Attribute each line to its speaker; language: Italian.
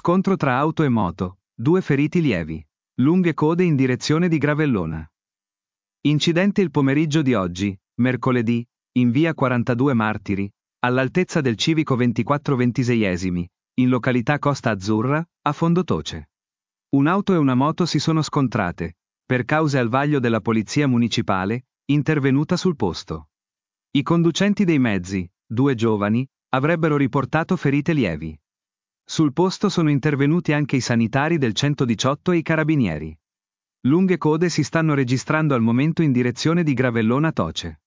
Speaker 1: Scontro tra auto e moto, 2 feriti lievi. Lunghe code in direzione di Gravellona. Incidente il pomeriggio di oggi, mercoledì, in via 42 Martiri, all'altezza del civico 24/26, in località Costa Azzurra, a Fondotoce. Un'auto e una moto si sono scontrate, per cause al vaglio della polizia municipale, intervenuta sul posto. I conducenti dei mezzi, 2 giovani, avrebbero riportato ferite lievi. Sul posto sono intervenuti anche i sanitari del 118 e i carabinieri. Lunghe code si stanno registrando al momento in direzione di Gravellona Toce.